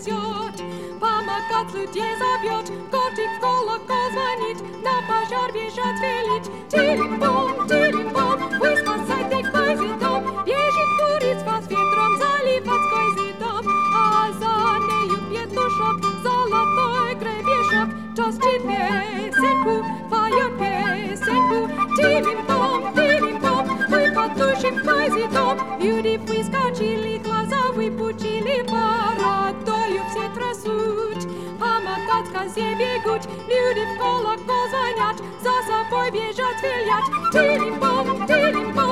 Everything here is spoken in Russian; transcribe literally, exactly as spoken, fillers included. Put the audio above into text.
несет. Помогать людей зовет, котик в колокол звонит, на пожар бежать велит. Тилим-бом, тилим-бом, вы спасайте козий дом, бежит куриц вас ветром заливать козий дом. А за нею петушок, золотой гребешок, тостит песенку, поет песенку. Тилим-бом, тилим-бом, мы потушим козий дом. Люди выскочили, глаза выпучили, бородою все трясут. Помогать козе бегут, люди в колокол звонят, за собой бежать велят. Тилим-бом, тилим-бом,